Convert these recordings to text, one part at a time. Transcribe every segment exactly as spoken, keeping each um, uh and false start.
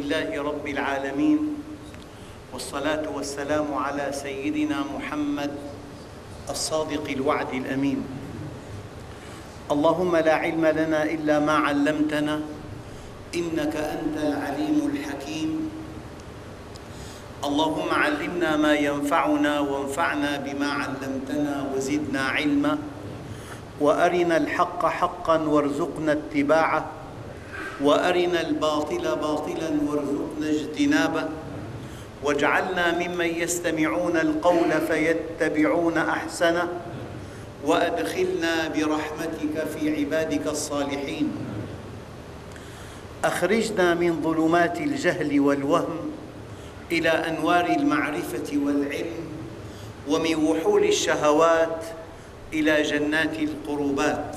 لله رب العالمين، والصلاة والسلام على سيدنا محمد الصادق الوعد الأمين. اللهم لا علم لنا إلا ما علمتنا إنك أنت العليم الحكيم. اللهم علمنا ما ينفعنا وانفعنا بما علمتنا وزدنا علما، وأرنا الحق حقا وارزقنا اتباعه، وأرنا الباطل باطلا وارزقنا اجتنابه، واجعلنا ممن يستمعون القول فيتبعون أحسنه، وأدخلنا برحمتك في عبادك الصالحين. أخرجنا من ظلمات الجهل والوهم إلى أنوار المعرفة والعلم، ومن وحول الشهوات إلى جنات القربات.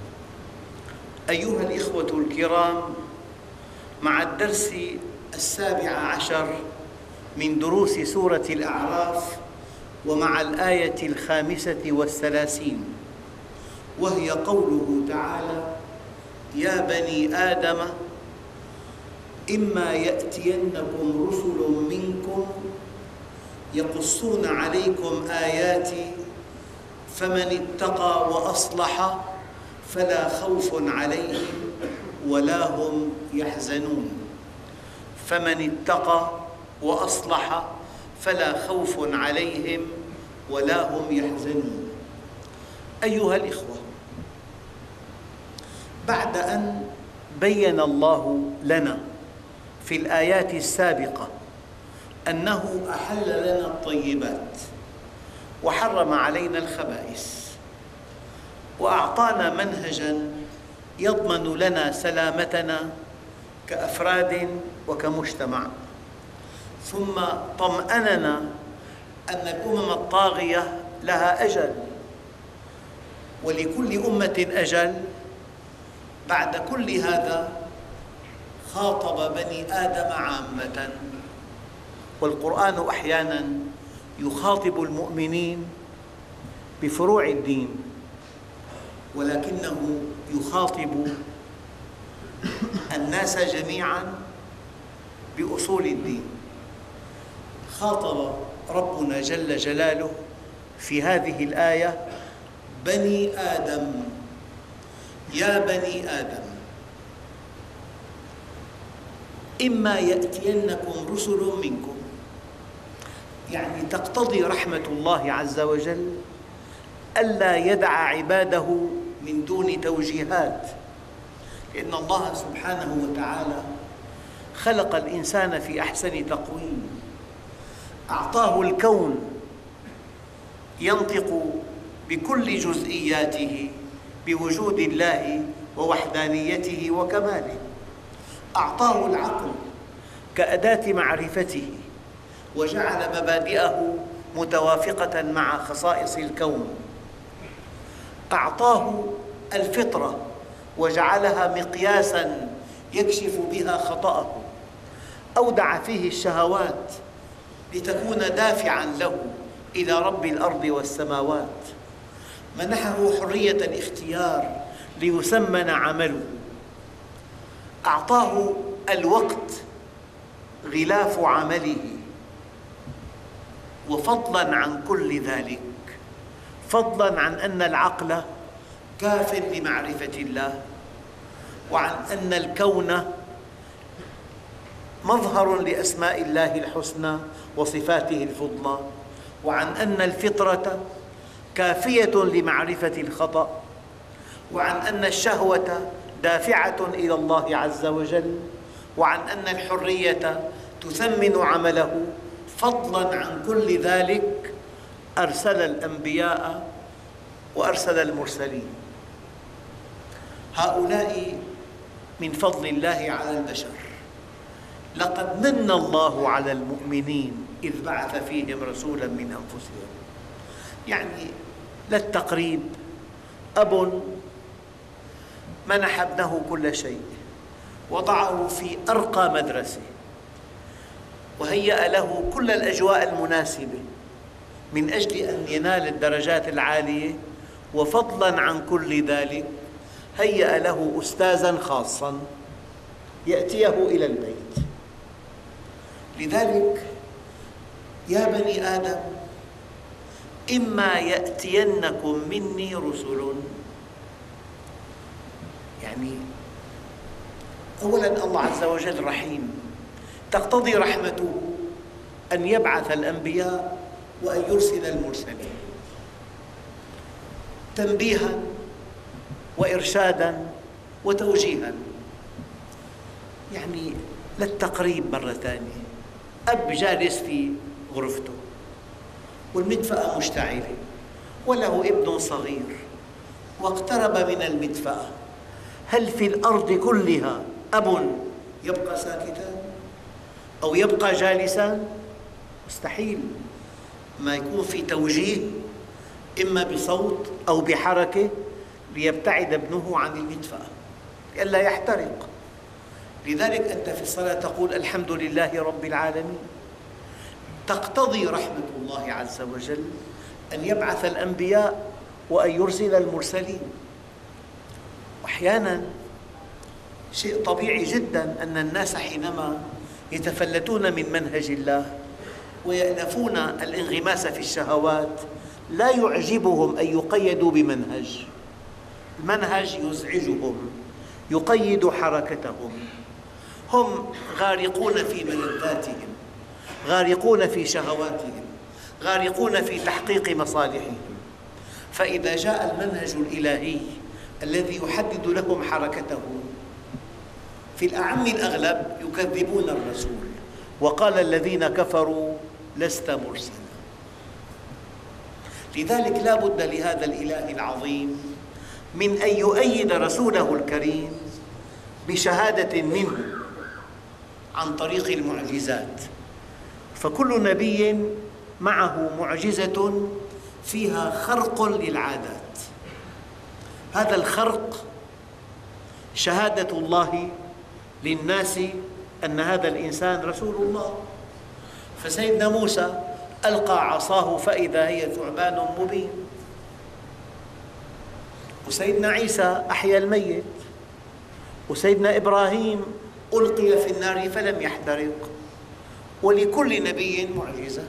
أيها الإخوة الكرام، مع الدرس السابع عشر من دروس سورة الأعراف، ومع الآية الخامسة والثلاثين، وهي قوله تعالى: يا بني آدم إما يأتينكم رسل منكم يقصون عليكم آياتي فمن اتقى وأصلح فلا خوف عليهم ولا هم يحزنون. فمن اتقى وأصلح فلا خوف عليهم ولا هم يحزنون. أيها الإخوة، بعد أن بيّن الله لنا في الآيات السابقة أنه أحل لنا الطيبات وحرم علينا الخبائث، وأعطانا منهجاً يضمن لنا سلامتنا كأفراد وكمجتمع، ثم طمأننا أن الأمم الطاغية لها أجل، ولكل أمة أجل. بعد كل هذا خاطب بني آدم عامة، والقرآن أحياناً يخاطب المؤمنين بفروع الدين، ولكنه يخاطب الناس جميعاً بأصول الدين. خاطب ربنا جل جلاله في هذه الآية بني آدم: يا بني آدم إما يأتينكم رسل منكم، يعني تقتضي رحمة الله عز وجل ألا يدع عباده من دون توجيهات، لأن الله سبحانه وتعالى خلق الإنسان في أحسن تقويم، أعطاه الكون ينطق بكل جزئياته بوجود الله ووحدانيته وكماله، أعطاه العقل كأداة معرفته، وجعل مبادئه متوافقة مع خصائص الكون، أعطاه الفطرة وجعلها مقياساً يكشف بها خطأه، أودع فيه الشهوات لتكون دافعاً له إلى رب الأرض والسماوات، منحه حرية الاختيار ليثمن عمله، أعطاه الوقت غلاف عمله. وفضلاً عن كل ذلك، فضلاً عن أن العقل كافٍ لمعرفة الله، وعن أن الكون مظهر لأسماء الله الحسنى وصفاته الفضلى، وعن أن الفطرة كافية لمعرفة الخطأ، وعن أن الشهوة دافعة إلى الله عز وجل، وعن أن الحرية تثمن عمله. فضلاً عن كل ذلك أرسل الأنبياء وأرسل المرسلين. هؤلاء من فضل الله على البشر. لقد من الله على المؤمنين إذ بعث فيهم رسولاً من أنفسهم. يعني للتقريب، أب منح ابنه كل شيء، وضعه في أرقى مدرسة، وهيأ له كل الأجواء المناسبة من أجل أن ينال الدرجات العالية، وفضلاً عن كل ذلك هيأ له أستاذاً خاصاً يأتيه إلى البيت لذلك يا بني آدم إما يأتينكم مني رسل، يعني أولاً الله عز وجل رحيم، تقتضي رحمته أن يبعث الأنبياء وأن يرسل المرسلين تنبيهاً وإرشاداً وتوجيهاً. يعني للتقريب مرة ثانية، أب جالس في غرفته والمدفأة مشتعلة وله ابن صغير واقترب من المدفأة، هل في الأرض كلها أب يبقى ساكتاً أو يبقى جالساً؟ مستحيل، ما يكون في توجيه إما بصوت أو بحركة ليبتعد ابنه عن المدفأة لئلا يحترق. لذلك أنت في الصلاة تقول الحمد لله رب العالمين. تقتضي رحمة الله عز وجل أن يبعث الأنبياء وأن يرسل المرسلين. أحياناً شيء طبيعي جداً أن الناس حينما يتفلتون من منهج الله ويألفون الانغماس في الشهوات لا يعجبهم أن يقيدوا بمنهج، المنهج يزعجهم، يقيد حركتهم، هم غارقون في ملذاتهم، غارقون في شهواتهم، غارقون في تحقيق مصالحهم. فإذا جاء المنهج الإلهي الذي يحدد لهم حركتهم، في الأعم الأغلب يكذبون الرسول، وقال الذين كفروا لست مرسلا. لذلك لا بد لهذا الإله العظيم من أن يؤيد رسوله الكريم بشهادة منه عن طريق المعجزات. فكل نبي معه معجزة فيها خرق للعادات، هذا الخرق شهادة الله للناس أن هذا الإنسان رسول الله. فسيدنا موسى ألقى عصاه فإذا هي ثعبان مبين، وسيدنا عيسى أحيا الميت، وسيدنا إبراهيم ألقي في النار فلم يحترق. ولكل نبي معجزة،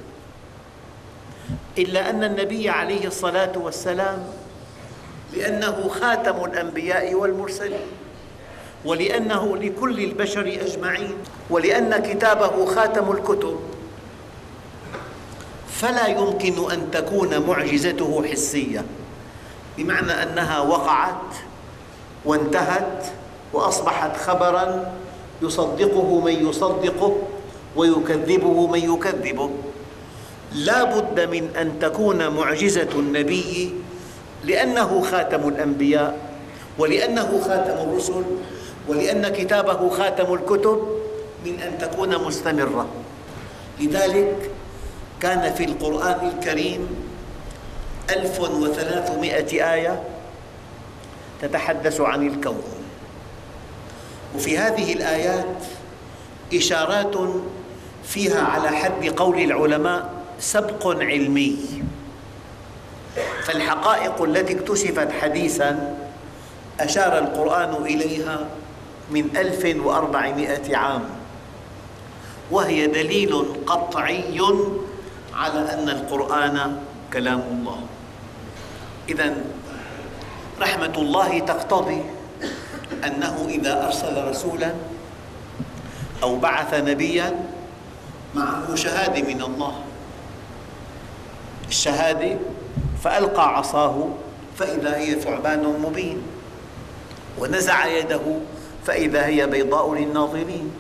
إلا أن النبي عليه الصلاة والسلام لأنه خاتم الأنبياء والمرسلين، ولأنه لكل البشر أجمعين، ولأن كتابه خاتم الكتب، فلا يمكن أن تكون معجزته حسية، بمعنى أنها وقعت وانتهت وأصبحت خبراً يصدقه من يصدقه ويكذبه من يكذبه. لا بد من أن تكون معجزة النبي لأنه خاتم الأنبياء، ولأنه خاتم الرسل، ولأن كتابه خاتم الكتب، من أن تكون مستمرة. لذلك كان في القرآن الكريم ألف وثلاثمائة آية تتحدث عن الكون، وفي هذه الآيات إشارات فيها على حد قول العلماء سبق علمي. فالحقائق التي اكتشفت حديثاً أشار القرآن إليها من ألف وأربعمائة عام، وهي دليل قطعي على أن القرآن كلام الله. إذن رحمة الله تقتضي أنه إذا أرسل رسولاً أو بعث نبياً معه شهادة من الله، الشهادة فألقى عصاه فإذا هي ثعبان مبين، ونزع يده فإذا هي بيضاء للناظرين.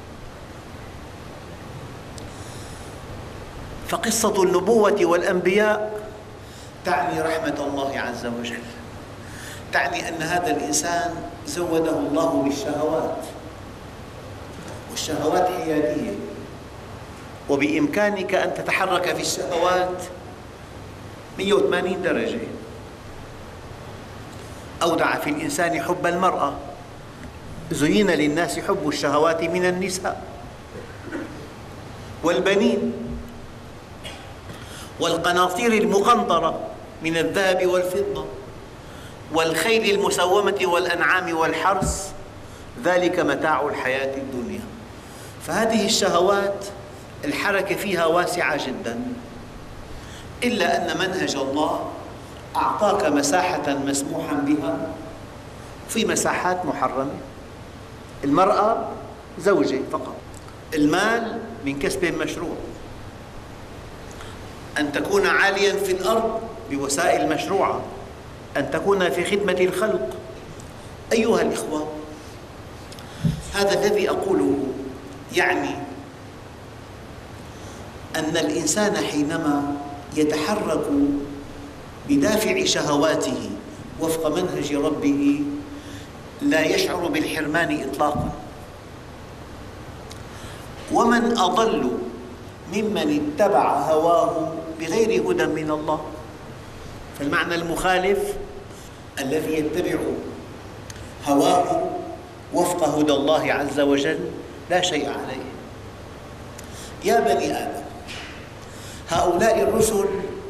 فقصة النبوة والأنبياء تعني رحمة الله عز وجل، تعني أن هذا الإنسان زوده الله بالشهوات، والشهوات حيادية، وبإمكانك أن تتحرك في الشهوات مئة وثمانين درجة. أودع في الإنسان حب المرأة، زين للناس حب الشهوات من النساء والبنين والقناطير المقنطرة من الذهب والفضة والخيل المسومة والأنعام والحرث، ذلك متاع الحياة الدنيا. فهذه الشهوات الحركة فيها واسعة جدا، إلا أن منهج الله أعطاك مساحة مسموحا بها، في مساحات محرمة. المرأة زوجة فقط، المال من كسب مشروع، أن تكون عالياً في الأرض بوسائل مشروعة، أن تكون في خدمة الخلق. أيها الإخوة، هذا الذي أقوله يعني أن الإنسان حينما يتحرك بدافع شهواته وفق منهج ربه لا يشعر بالحرمان إطلاقاً. ومن أضل ممن اتبع هواه بغير هدى من الله. فالمعنى المخالف الذي يتبع هواه وفق هدى الله عز وجل لا شيء عليه. يا بني آدم، هؤلاء الرسل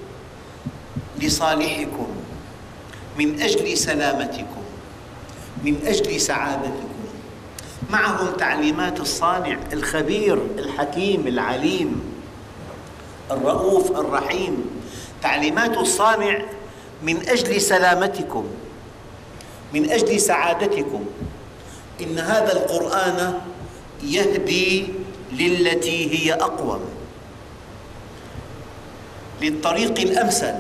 لصالحكم، من أجل سلامتكم، من أجل سعادتكم، معهم تعليمات الصانع الخبير الحكيم العليم الرؤوف الرحيم. تعليمات الصانع من أجل سلامتكم، من أجل سعادتكم. إن هذا القرآن يهدي للتي هي أقوم، للطريق الأمثل.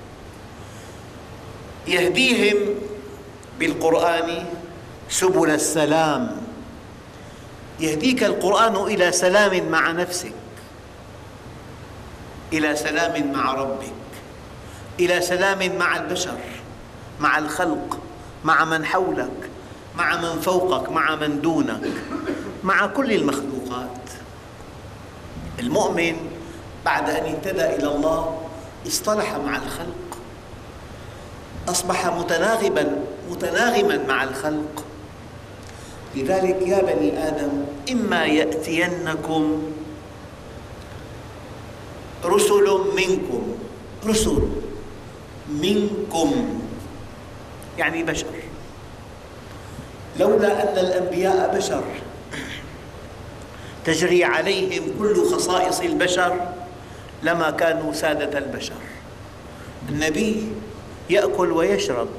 يهديهم بالقرآن سبل السلام. يهديك القرآن إلى سلام مع نفسك، إلى سلام مع ربك، إلى سلام مع البشر، مع الخلق، مع من حولك، مع من فوقك، مع من دونك، مع كل المخلوقات. المؤمن بعد أن اهتدى إلى الله اصطلح مع الخلق، أصبح متناغباً متناغماً مع الخلق. لذلك يا بني آدم، إما يأتينكم رسل منكم، رسل منكم يعني بشر. لولا أن الأنبياء بشر تجري عليهم كل خصائص البشر لما كانوا سادة البشر. النبي يأكل ويشرب،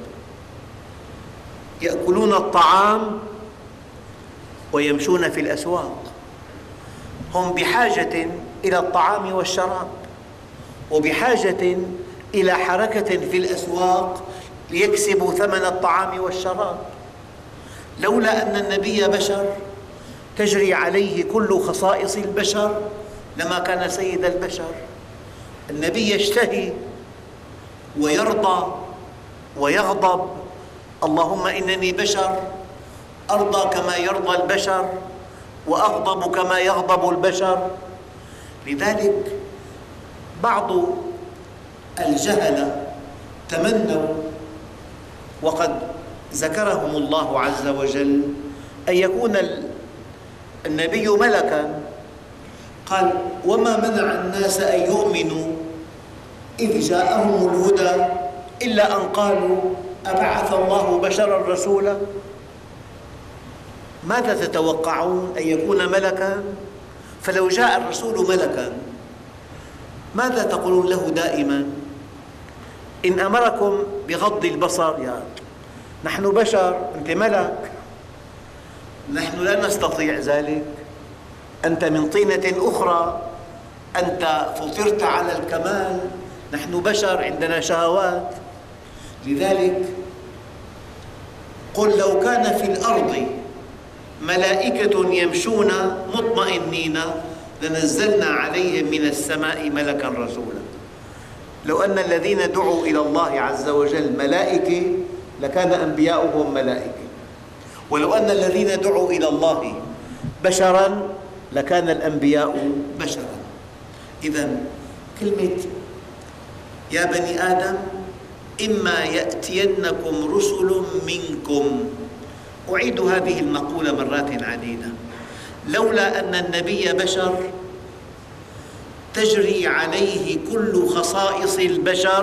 يأكلون الطعام ويمشون في الأسواق. هم بحاجة إلى الطعام والشراب، وبحاجة إلى حركة في الأسواق ليكسبوا ثمن الطعام والشراب. لولا أن النبي بشر تجري عليه كل خصائص البشر لما كان سيد البشر. النبي يشتهي ويرضى ويغضب. اللهم إنني بشر أرضى كما يرضى البشر وأغضب كما يغضب البشر. لذلك بعض الجهلة تمنوا، وقد ذكرهم الله عز وجل، أن يكون النبي ملكاً. قال: وما منع الناس أن يؤمنوا إذ جاءهم الهدى إلا أن قالوا أبعث الله بشراً رسولاً. ماذا تتوقعون؟ أن يكون ملكاً؟ فلو جاء الرسول ملكاً ماذا تقولون له دائماً؟ إن أمركم بغض البصر، يا نحن بشر، أنت ملك. نحن لا نستطيع ذلك. أنت من طينة أخرى، أنت فطرت على الكمال، نحن بشر عندنا شهوات. لذلك قل لو كان في الأرض ملائكة يمشون مطمئنين لنزلنا عليهم من السماء ملكاً رسولاً. لو أن الذين دعوا إلى الله عز وجل ملائكة لكان أنبياؤهم ملائكة، ولو أن الذين دعوا إلى الله بشراً لكان الأنبياء بشراً. إذن كلمة يا بني آدم إما يأتينكم رسل منكم، أعيد هذه المقولة مرات عديدة. لولا أن النبي بشر تجري عليه كل خصائص البشر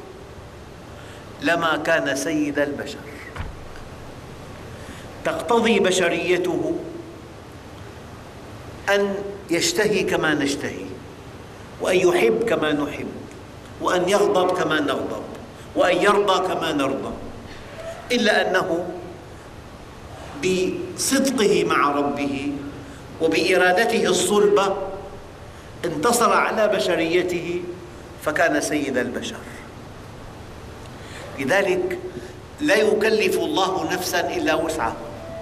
لما كان سيد البشر. تقتضي بشريته أن يشتهي كما نشتهي، وأن يحب كما نحب، وأن يغضب كما نغضب، وأن يرضى كما نرضى، إلا أنه بصدقه مع ربه وبإرادته الصلبة انتصر على بشريته فكان سيد البشر. لذلك لا يكلف الله نفساً إلا وسعها.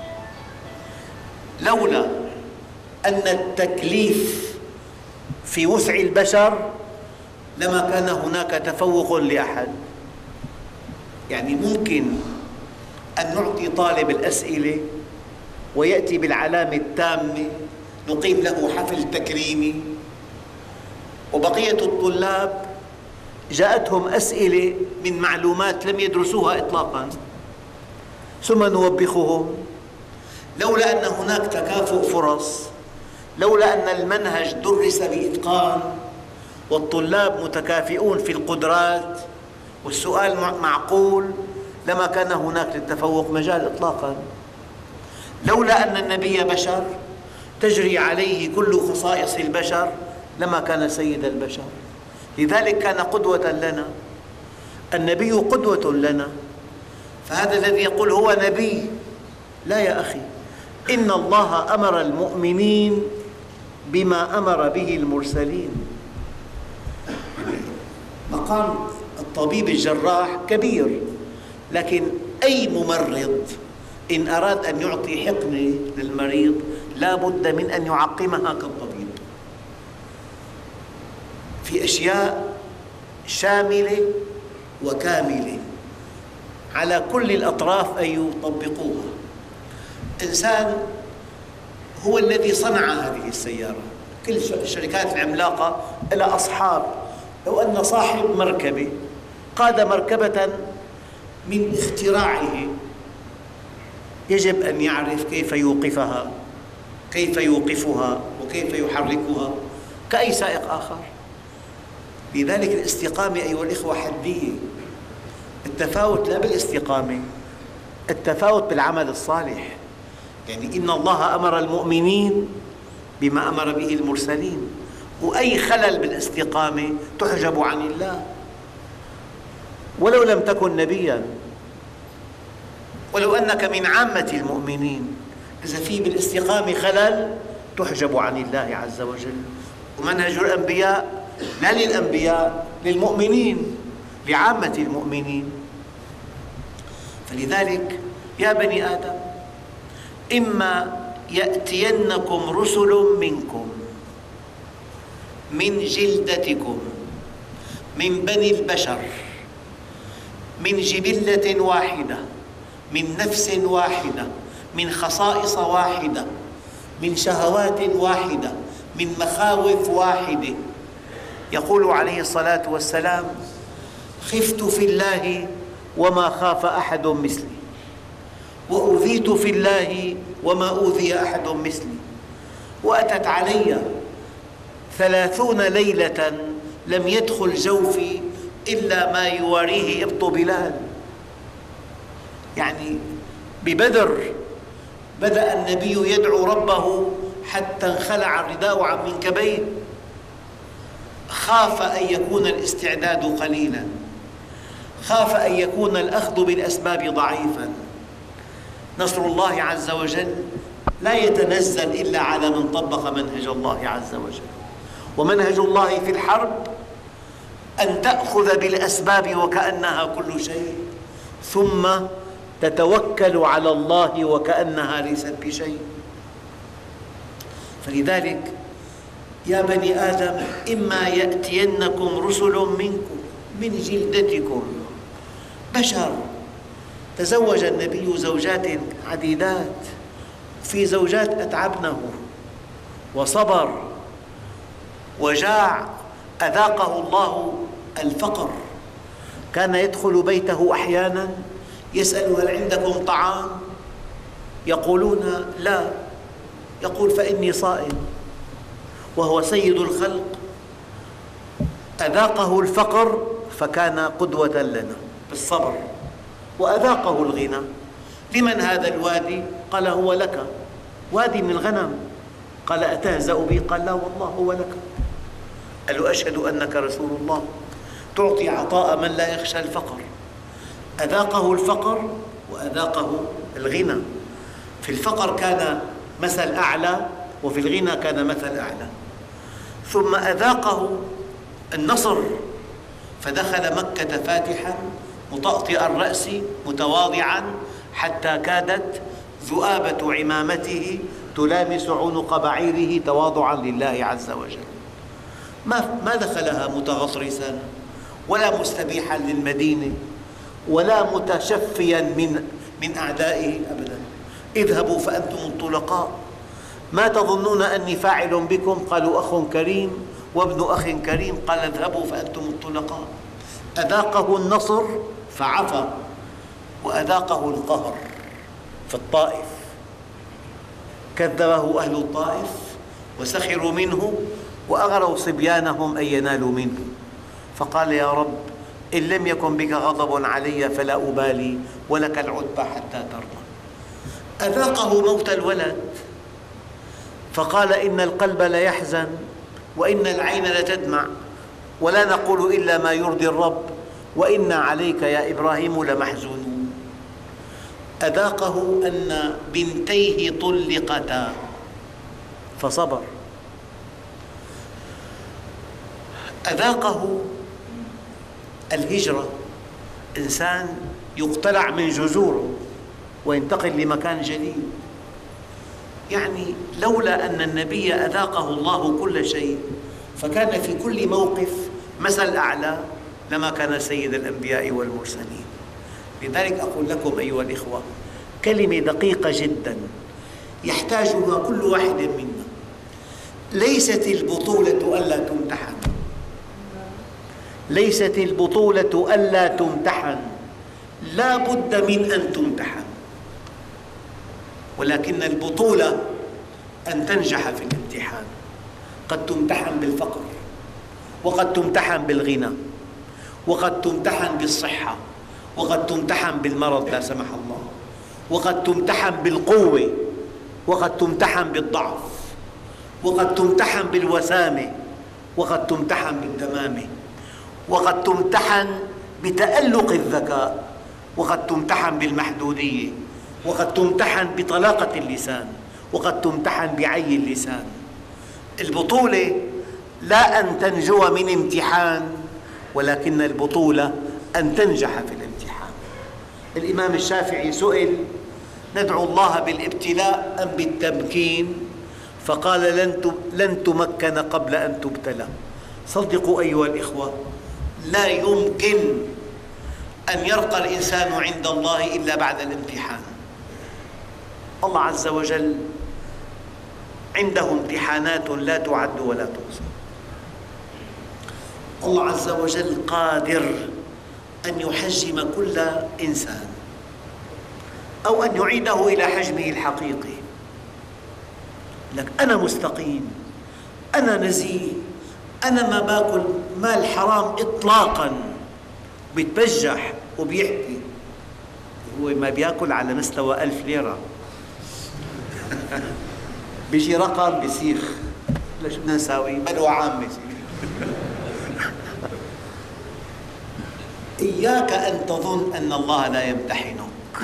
لولا أن التكليف في وسع البشر لما كان هناك تفوق لأحد. يعني ممكن أن نعطي طالب الأسئلة ويأتي بالعلامة التامة، نقيم له حفل تكريمي، وبقية الطلاب جاءتهم أسئلة من معلومات لم يدرسوها إطلاقاً، ثم نوبخهم. لولا أن هناك تكافؤ فرص، لولا أن المنهج درس بإتقان والطلاب متكافئون في القدرات والسؤال معقول، لما كان هناك للتفوق مجال إطلاقاً. لولا أن النبي بشر تجري عليه كل خصائص البشر لما كان سيد البشر. لذلك كان قدوة لنا، النبي قدوة لنا. فهذا الذي يقول هو نبي، لا يا أخي، إن الله أمر المؤمنين بما أمر به المرسلين. مقام الطبيب الجراح كبير، لكن أي ممرض إن أراد أن يعطي حقنة للمريض لا بد من أن يعقمها كالطبيب، في أشياء شاملة وكاملة على كل الأطراف أن يطبقوها. إنسان هو الذي صنع هذه السيارة، كل الشركات العملاقة لها أصحاب. لو أن صاحب مركبة قاد مركبة من اختراعه يجب أن يعرف كيف يوقفها، كيف يوقفها، وكيف يحركها كأي سائق آخر. لذلك الاستقامة أيها الإخوة حدية. التفاوت لا بالاستقامة، التفاوت بالعمل الصالح. يعني إن الله أمر المؤمنين بما أمر به المرسلين، وأي خلل بالاستقامة تحجب عن الله ولو لم تكن نبياً، ولو أنك من عامة المؤمنين، إذا في بالاستقامة خلل تحجب عن الله عز وجل. ومنهج الأنبياء لا للأنبياء، للمؤمنين، لعامة المؤمنين. فلذلك يا بني آدم إما يأتينكم رسل منكم من جلدتكم من بني البشر من جبلة واحدة من نفس واحدة من خصائص واحدة من شهوات واحدة من مخاوف واحدة. يقول عليه الصلاة والسلام: خفت في الله وما خاف أحد مثلي، وأوذيت في الله وما أوذي أحد مثلي، وأتت علي ثلاثون ليلة لم يدخل جوفي إلا ما يواريه إبط بلال. يعني ببدر بدأ النبي يدعو ربه حتى انخلع الرداء عن منكبيه، خاف أن يكون الاستعداد قليلاً، خاف أن يكون الأخذ بالأسباب ضعيفاً. نصر الله عز وجل لا يتنزل إلا على من طبق منهج الله عز وجل. ومنهج الله في الحرب أن تأخذ بالأسباب وكأنها كل شيء، ثم تتوكل على الله وكأنها ليست بشيء. فلذلك يا بني آدم إما يأتينكم رسل منكم من جلدتكم، بشر. تزوج النبي زوجات عديدات، في زوجات أتعبنه وصبر وجاع، أذاقه الله الفقر. كان يدخل بيته أحياناً يسأل: هل عندكم طعام؟ يقولون: لا. يقول: فإني صائم. وهو سيد الخلق، أذاقه الفقر فكان قدوة لنا بالصبر، وأذاقه الغنى. لمن هذا الوادي؟ قال: هو لك، وادي من الغنم. قال أتهزأ بي؟ قال لا والله ولك. قال له أشهد أنك رسول الله. تعطي عطاء من لا يخشى الفقر. أذاقه الفقر وأذاقه الغنى. في الفقر كان مثل أعلى، وفي الغنى كان مثل أعلى. ثم أذاقه النصر، فدخل مكة فاتحا مطأطئ الرأس متواضعا حتى كادت ذؤابة عمامته تلامس عنق بعيره تواضعا لله عز وجل. ما ما دخلها متغطرسا ولا مستبيحا للمدينة ولا متشفيا من من أعدائه أبدا. اذهبوا فأنتم الطلقاء، ما تظنون أني فاعل بكم؟ قالوا أخ كريم وابن أخ كريم. قال اذهبوا فأنتم الطلقاء. أذاقه النصر فعفى، وأذاقه القهر في الطائف. كذبه أهل الطائف وسخروا منه وأغروا صبيانهم أن ينالوا منه، فقال يا رب إن لم يكن بك غضب علي فلا أبالي ولك العتبى حتى ترضى. أذاقه موت الولد فقال إن القلب ليحزن وإن العين لتدمع ولا نقول إلا ما يرضي الرب وإنا عليك يا إبراهيم لمحزونون. أذاقه أن بنتيه طلقتا فصبر. أذاقه الهجرة، إنسان يقتلع من جذوره وينتقل لمكان جديد. يعني لولا أن النبي أذاقه الله كل شيء فكان في كل موقف مثل أعلى لما كان سيد الأنبياء والمرسلين. لذلك أقول لكم أيها الإخوة كلمة دقيقة جدا يحتاجها كل واحد منا: ليست البطولة ألا تمتحن، ليست البطولة ألا تمتحن، لا بد من أن تمتحن، ولكن البطولة أن تنجح في الامتحان. قد تمتحن بالفقر، وقد تمتحن بالغنى، وقد تمتحن بالصحة، وقد تمتحن بالمرض لا سمح الله، وقد تمتحن بالقوة، وقد تمتحن بالضعف، وقد تمتحن بالوسامة، وقد تمتحن بالدمامة، وقد تمتحن بتألق الذكاء، وقد تمتحن بالمحدودية، وقد تمتحن بطلاقة اللسان، وقد تمتحن بعي اللسان. البطولة لا أن تنجو من امتحان، ولكن البطولة أن تنجح في الامتحان. الإمام الشافعي سئل: ندعو الله بالابتلاء أم بالتمكين؟ فقال: لن تمكن قبل أن تبتلى. صدقوا أيها الإخوة، لا يمكن أن يرقى الإنسان عند الله إلا بعد الامتحان. الله عز وجل عنده امتحانات لا تعد ولا تحصى. الله عز وجل قادر أن يحجم كل إنسان أو أن يعيده إلى حجمه الحقيقي. لك أنا مستقيم، أنا نزيه، أنا ما باكل مال حرام إطلاقاً. بيتبجح وبيحكي، هو ما بياكل على مستوى ألف ليرة. بيجي رقم بيسيخ، ليش بدنا نساوي؟ بلوى عامة. إياك أن تظن أن الله لا يمتحنك.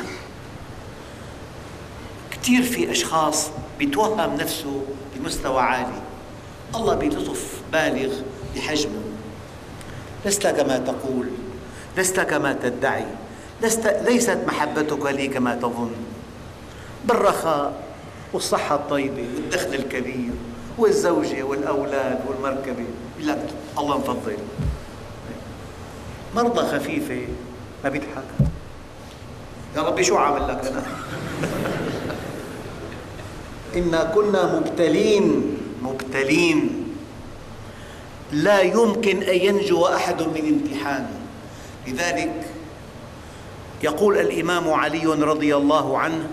كثير في أشخاص بيتوهم نفسه بمستوى عالي، الله بلطف بالغ بحجمه. لست كما تقول، لست كما تدعي، لست ليست محبتك لي كما تظن. بالرخاء والصحة الطيبة والدخل الكبير والزوجة والأولاد والمركبة، يقول لك الله مفضل. مرضى خفيفة ما بيضحك: يا ربي شو عامل لك أنا؟ إنا كنا مبتلين مبتلين، لا يمكن أن ينجو أحد من امتحان. لذلك يقول الإمام علي رضي الله عنه: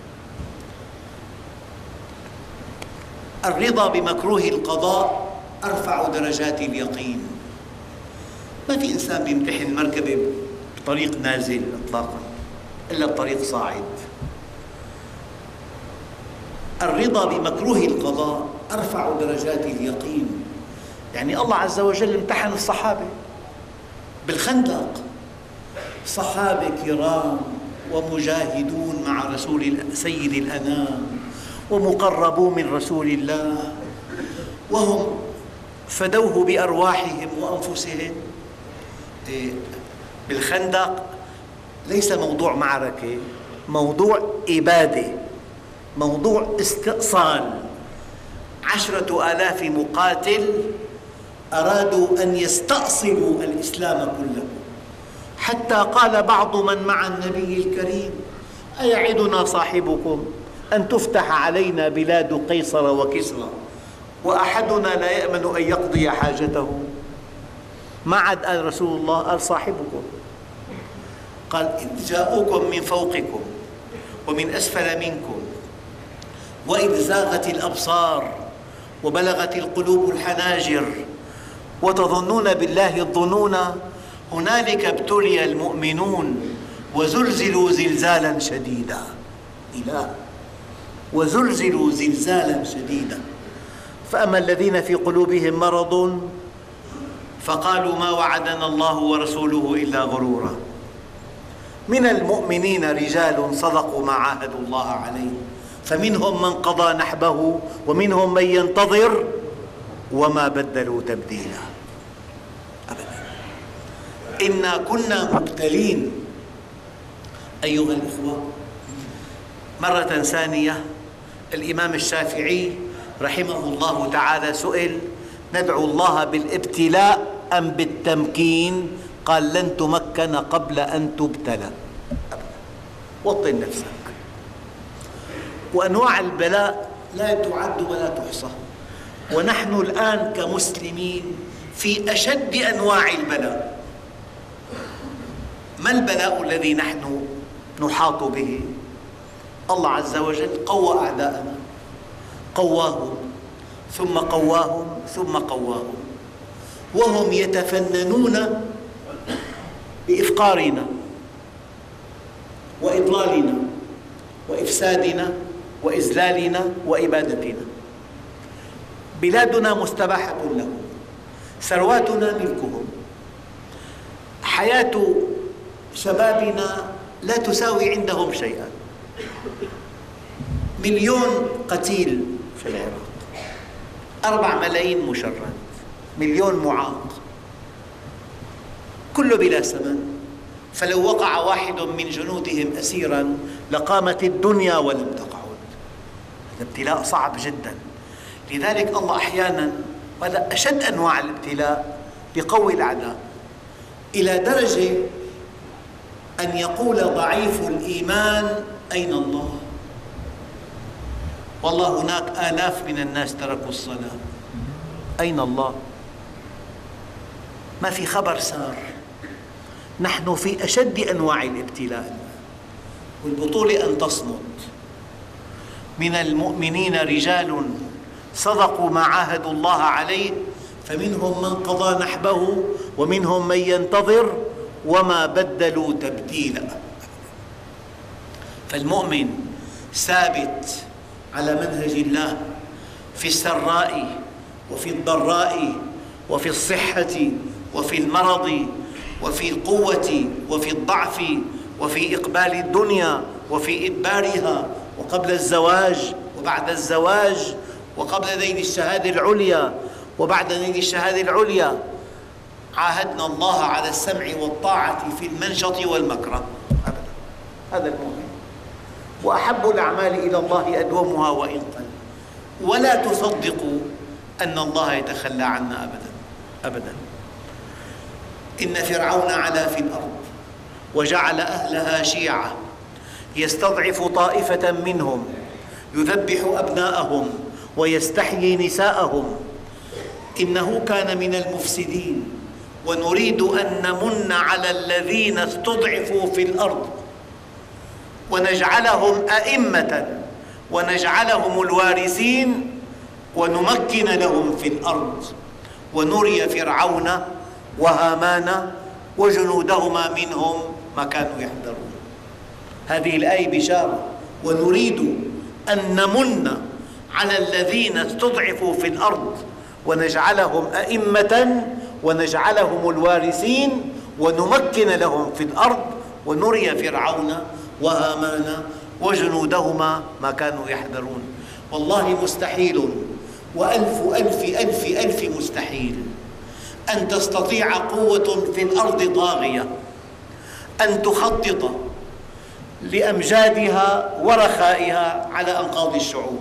الرضا بمكروه القضاء أرفع درجات اليقين. ما في إنسان بيمتحن مركبة بطريق نازل إطلاقاً، إلا بطريق صاعد. الرضا بمكروه القضاء أرفع درجات اليقين. يعني الله عز وجل امتحن الصحابة بالخندق، صحابة كرام ومجاهدون مع رسول سيد الأنام ومقربون من رسول الله، وهم فدوه بأرواحهم وأنفسهم. بالخندق ليس موضوع معركة، موضوع إبادة، موضوع استئصال. عشرة آلاف مقاتل أرادوا أن يستأصلوا الإسلام كله، حتى قال بعض من مع النبي الكريم: أيعدنا صاحبكم أن تفتح علينا بلاد قيصر وكسرى وأحدنا لا يأمن أن يقضي حاجته؟ ما عاد قال رسول الله، قال صاحبكم. قال: إذ جاءوكم من فوقكم ومن أسفل منكم وإذ زاغت الأبصار وبلغت القلوب الحناجر وتظنون بالله الظنون هنالك ابتلي المؤمنون وزلزلوا زلزالا شديدا. إله وزلزلوا زلزالا شديدا. فأما الذين في قلوبهم مرض فقالوا ما وعدنا الله ورسوله إلا غرورا. من المؤمنين رجال صدقوا ما عاهدوا الله عليه فمنهم من قضى نحبه ومنهم من ينتظر وما بدلوا تبديلا. أبدا. إنا كنا مبتلين أيها الأخوة. مرة ثانية الإمام الشافعي رحمه الله تعالى سئل: ندعو الله بالابتلاء أم بالتمكين؟ قال: لن تمكن قبل أن تبتلى. وطن نفسك. وأنواع البلاء لا تعد ولا تحصى، ونحن الآن كمسلمين في أشد أنواع البلاء. ما البلاء الذي نحن نحاط به؟ الله عز وجل قوى أعداءنا، قواهم ثم قواهم ثم قواهم، وهم يتفننون بإفقارنا وإضلالنا وإفسادنا وإذلالنا وإبادتنا. بلادنا مستباحة لهم، ثرواتنا ملكهم، حياة شبابنا لا تساوي عندهم شيئا. مليون قتيل في العراق، أربع ملايين مشرد، مليون معاق، كله بلا ثمن. فلو وقع واحد من جنودهم أسيراً لقامت الدنيا ولم تقعد. هذا ابتلاء صعب جداً. لذلك الله أحياناً، وهذا أشد أنواع الابتلاء، يقوي الأعداء إلى درجة أن يقول ضعيف الإيمان: أين الله؟ والله هناك آلاف من الناس تركوا الصلاة، أين الله؟ ما في خبر سار. نحن في أشد أنواع الابتلاء، والبطولة أن تصمت. من المؤمنين رجال صدقوا ما عاهدوا الله عليه فمنهم من قضى نحبه ومنهم من ينتظر وما بدلوا تبديلا. فالمؤمن ثابت على منهج الله في السراء وفي الضراء وفي الصحة وفي المرض وفي القوة وفي الضعف وفي إقبال الدنيا وفي إدبارها، وقبل الزواج وبعد الزواج، وقبل نيل الشهادة العليا وبعد نيل الشهادة العليا. عاهدنا الله على السمع والطاعة في المنشط والمكره. أبدا. هذا المؤمن. وأحب الأعمال إلى الله أدومها وإن قل. ولا تصدقوا أن الله يتخلى عنا أبدا أبدا. إن فرعون علا في الأرض وجعل أهلها شيعا يستضعف طائفة منهم يذبح أبناءهم ويستحيي نساءهم إنه كان من المفسدين ونريد أن نمن على الذين استضعفوا في الأرض ونجعلهم أئمة ونجعلهم الوارثين ونمكن لهم في الأرض ونري فرعون وهامان وجنودهما منهم ما كانوا يحذرون. هذه الآية بشارة. ونريد أن نمن على الذين استضعفوا في الأرض ونجعلهم أئمة ونجعلهم الوارثين ونمكن لهم في الأرض ونري فرعون وهامان وجنودهما ما كانوا يحذرون. والله مستحيل وألف ألف ألف ألف مستحيل أن تستطيع قوة في الأرض طاغية أن تخطط لأمجادها ورخائها على أنقاض الشعوب،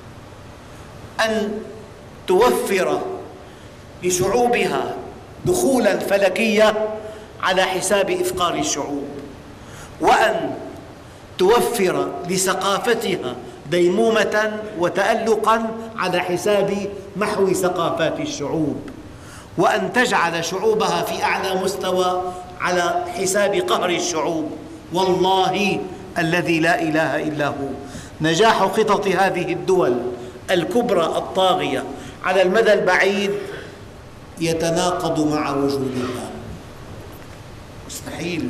أن توفر لشعوبها دخولاً فلكية على حساب إفقار الشعوب، وأن توفر لثقافتها ديمومة وتألقاً على حساب محو ثقافات الشعوب، وأن تجعل شعوبها في أعلى مستوى على حساب قهر الشعوب. والله الذي لا إله إلا هو نجاح خطط هذه الدول الكبرى الطاغية على المدى البعيد يتناقض مع وجودها. مستحيل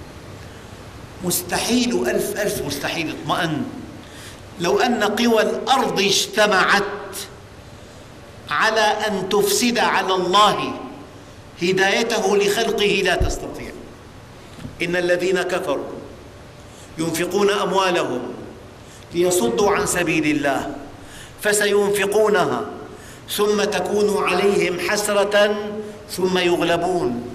مستحيل ألف ألف مستحيل. اطمئن. لو أن قوى الأرض اجتمعت على أن تفسد على الله هدايته لخلقه لا تستطيع. إن الذين كفروا ينفقون أموالهم ليصدوا عن سبيل الله فسينفقونها ثم تكون عليهم حسرة ثم يغلبون.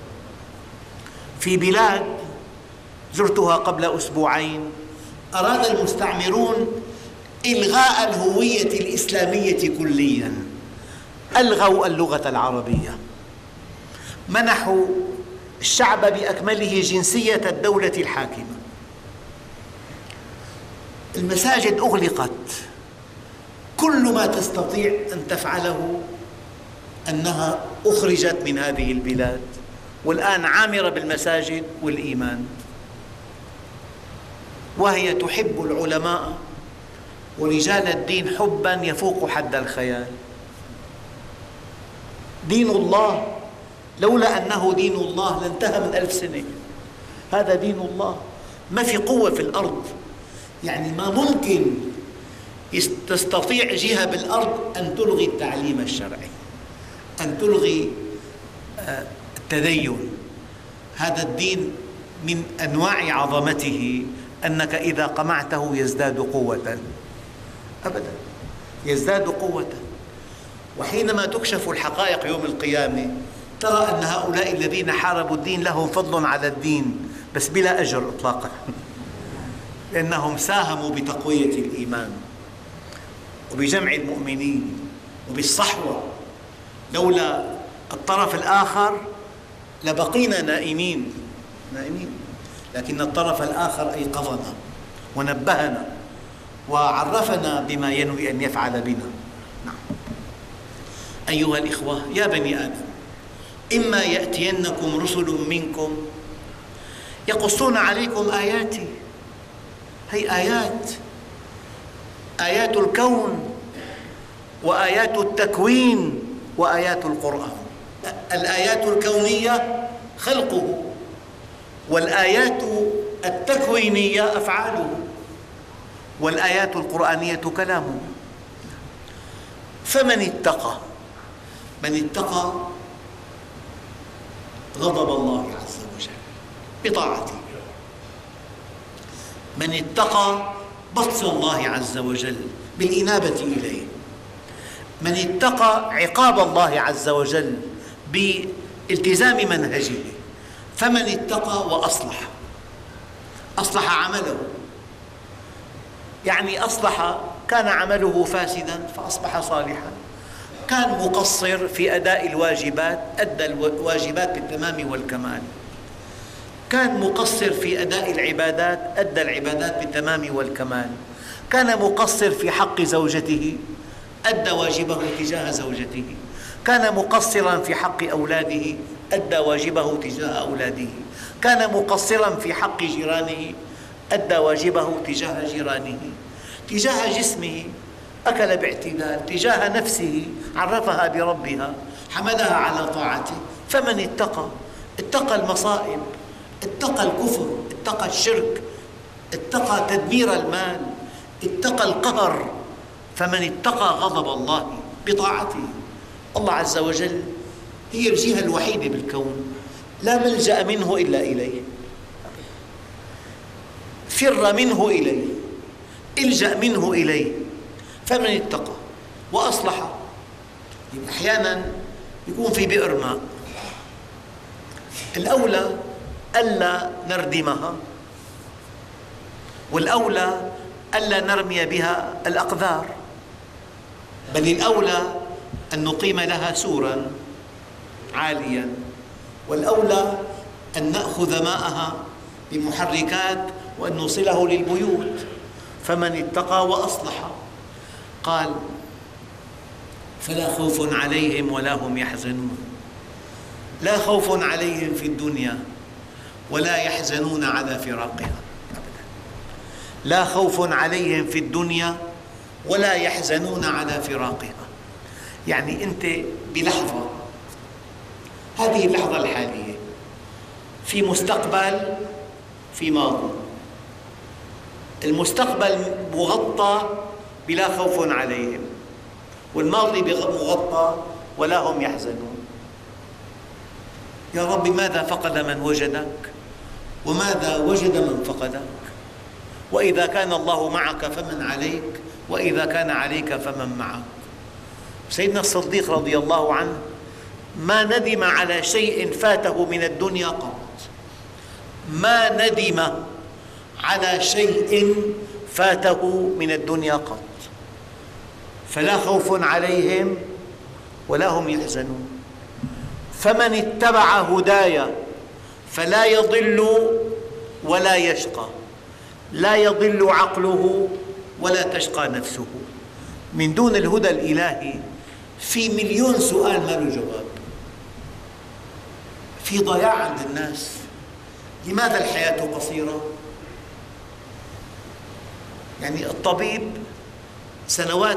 في بلاد زرتها قبل أسبوعين أراد المستعمرون إلغاء الهوية الإسلامية كلياً، ألغوا اللغة العربية، منحوا الشعب بأكمله جنسية الدولة الحاكمة، المساجد أغلقت. كل ما تستطيع أن تفعله أنها أخرجت من هذه البلاد، والآن عامرة بالمساجد والإيمان، وهي تحب العلماء ورجال الدين حباً يفوق حد الخيال. دين الله لولا أنه دين الله لانتهى من ألف سنة. هذا دين الله، ما في قوة في الأرض، يعني ما ممكن تستطيع جهة بالأرض أن تلغي التعليم الشرعي، أن تلغي التدين. هذا الدين من أنواع عظمته أنك إذا قمعته يزداد قوة، أبدا يزداد قوة. وحينما تكشف الحقائق يوم القيامة ترى أن هؤلاء الذين حاربوا الدين لهم فضل على الدين بس بلا أجر إطلاقا، لأنهم ساهموا بتقوية الإيمان وبجمع المؤمنين وبالصحوة. لولا الطرف الآخر لبقينا نائمين نائمين، لكن الطرف الآخر أيقظنا ونبهنا وعرفنا بما ينوي أن يفعل بنا. نعم. أيها الإخوة، يا بني آدم، إما يأتينكم رسل منكم يقصون عليكم آياتي، هي آيات آيات الكون وآيات التكوين وآيات القرآن. الآيات الكونية خلقه، والآيات التكوينية أفعاله، والآيات القرآنية كلامه. فمن اتقى من اتقى غضب الله عز وجل بطاعته، من اتقى بطش الله عز وجل بالإنابة إليه، من اتقى عقاب الله عز وجل بالتزام منهجه. فمن اتقى وأصلح، أصلح عمله، يعني أصلح، كان عمله فاسداً فأصبح صالحاً، كان مقصر في أداء الواجبات أدى الواجبات بالتمام والكمال، كان مقصر في أداء العبادات أدى العبادات بالتمام والكمال، كان مقصر في حق زوجته أدى واجبه تجاه زوجته، كان مقصراً في حق أولاده أدى واجبه تجاه أولاده، كان مقصراً في حق جيرانه أدى واجبه تجاه جيرانه، تجاه جسمه أكل باعتدال، تجاه نفسه عرفها بربها، حملها على طاعته. فمن اتقى اتقى المصائب، اتقى الكفر، اتقى الشرك، اتقى تدمير المال، اتقى القهر، فمن اتقى غضب الله بطاعته. الله عز وجل هي الجهة الوحيدة بالكون لا ملجأ منه إلا إليه، فر منه إليه، الجأ منه إليه. فمن اتقى وأصلح، أحياناً يكون في بئر ماء، الأولى ألا نردمها، والأولى ألا نرمي بها الأقذار، بل الأولى أن نقيم لها سوراً عالياً، والأولى أن نأخذ ماءها بمحركات وأن نوصله للبيوت. فمن اتقى وأصلح قال فلا خوف عليهم ولا هم يحزنون. لا خوف عليهم في الدنيا ولا يحزنون على فراقها. لا خوف عليهم في الدنيا ولا يحزنون على فراقها. يعني أنت بلحظة، هذه اللحظة الحالية، في مستقبل، في ماضي. المستقبل مغطى بلا خوف عليهم، والماضي مغطى ولا هم يحزنون. يا رب ماذا فقد من وجدك وماذا وجد من فقدك؟ وإذا كان الله معك فمن عليك، وإذا كان عليك فمن معك. سيدنا الصديق رضي الله عنه ما ندم على شيء فاته من الدنيا قط، ما ندم على شيء فاته من الدنيا قط. فلا خوف عليهم ولا هم يحزنون. فمن اتبع هداي فلا يضل ولا يشقى. لا يضل عقله ولا تشقى نفسه. من دون الهدى الإلهي في مليون سؤال ما له جواب، في ضياع عند الناس. لماذا الحياة قصيرة؟ يعني الطبيب سنوات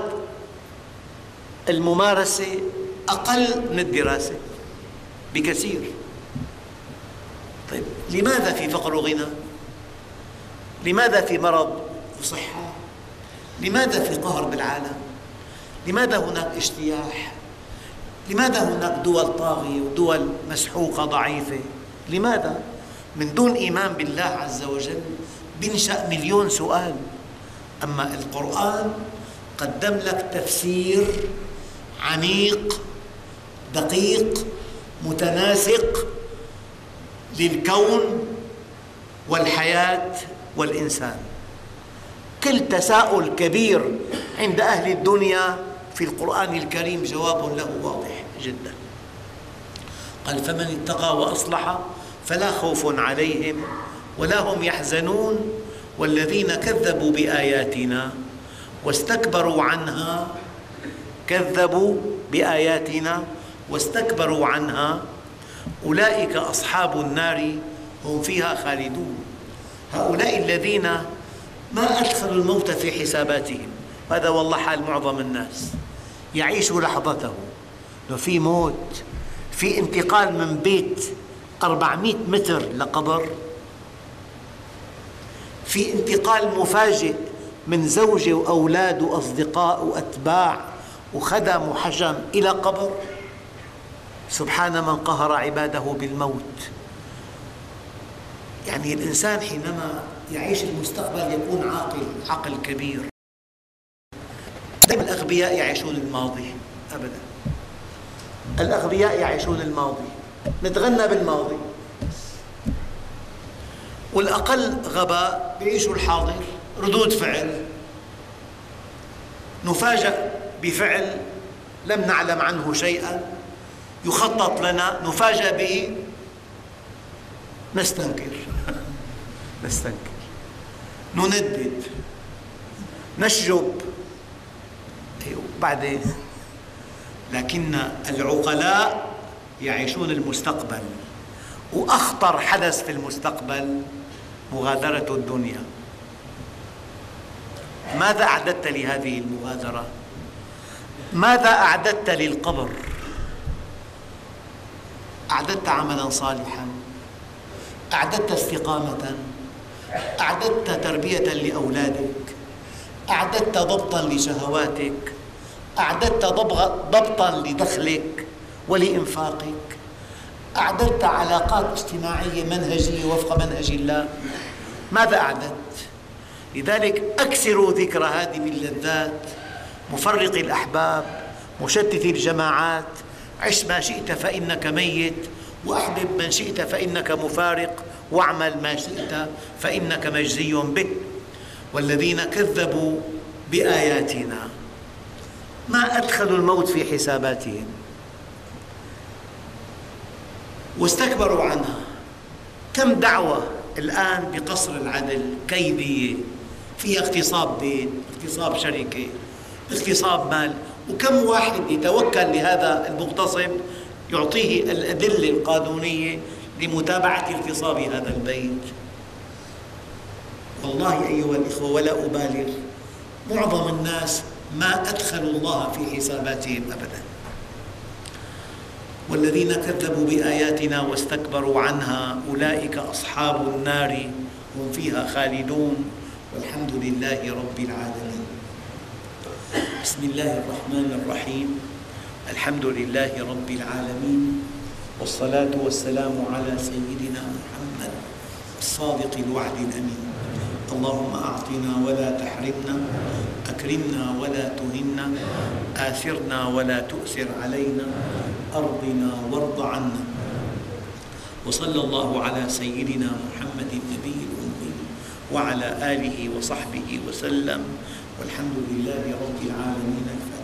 الممارسة أقل من الدراسة بكثير. طيب لماذا في فقر وغنى؟ لماذا في مرض وصحة؟ لماذا في قهر بالعالم؟ لماذا هناك اجتياح؟ لماذا هناك دول طاغية ودول مسحوقة ضعيفة؟ لماذا؟ من دون إيمان بالله عز وجل بنشأ مليون سؤال. أما القرآن قدم لك تفسير عميق دقيق متناسق للكون والحياة والإنسان. كل تساؤل كبير عند أهل الدنيا في القرآن الكريم جواب له واضح جدا. قال فمن اتقى وأصلح فلا خوف عليهم ولا هم يحزنون والذين كذبوا بآياتنا واستكبروا عنها كذبوا بآياتنا واستكبروا عنها أولئك أصحاب النار هم فيها خالدون. هؤلاء الذين ما أدخلوا الموت في حساباتهم. هذا والله حال معظم الناس، يعيش لحظته. لو في موت، في انتقال من بيت أربعمئة متر لقبر، في انتقال مفاجئ من زوجة وأولاد وأصدقاء وأتباع وخدم وحشم إلى قبر. سبحان من قهر عباده بالموت. يعني الإنسان حينما يعيش المستقبل يكون عاقل، عقل كبير. دائما الأغبياء يعيشون الماضي أبدا. الأغبياء يعيشون الماضي، نتغنى بالماضي. والأقل غباء يعيشوا الحاضر، ردود فعل، نفاجأ بفعل لم نعلم عنه شيئا يخطط لنا، نفاجأ به نستنكر نستنكر نندد نشجب. بعدين لكن العقلاء يعيشون المستقبل، وأخطر حدث في المستقبل مغادرة الدنيا. ماذا أعددت لهذه المغادرة؟ ماذا أعددت للقبر؟ أعددت عملاً صالحاً، أعددت استقامة، أعددت تربية لأولادك، أعددت ضبطاً لشهواتك، أعددت ضبطاً لدخلك ولإنفاقك، أعددت علاقات اجتماعية منهجية وفق منهج الله. ماذا أعددت؟ لذلك أكثروا ذكر هادم اللذات، مفرق الأحباب، مشتت الجماعات. عش ما شئت فإنك ميت، وأحبب من شئت فإنك مفارق، واعمل ما شئت فإنك مجزي به. والذين كذبوا بآياتنا ما أدخلوا الموت في حساباتهم واستكبروا عنها. كم دعوة الآن بقصر العدل كيدية، فيها اغتصاب بيت، اغتصاب شركة، اغتصاب مال، وكم واحد يتوكل لهذا المغتصب يعطيه الأدلة القانونية لمتابعة اغتصاب هذا البيت. والله أيها الإخوة ولا أبالغ، معظم الناس ما أدخلوا الله في حساباتهم أبداً. والذين كذبوا بآياتنا واستكبروا عنها أولئك أصحاب النار هم فيها خالدون والحمد لله رب العالمين. بسم الله الرحمن الرحيم. الحمد لله رب العالمين، والصلاة والسلام على سيدنا محمد الصادق الوعد الأمين. اللهم أعطنا ولا تحرمنا، أكرمنا ولا تهنا، آثرنا ولا تؤثر علينا، أرضنا وارض عنا. وصلى الله على سيدنا محمد النبي الأمي وعلى آله وصحبه وسلم، والحمد لله رب العالمين.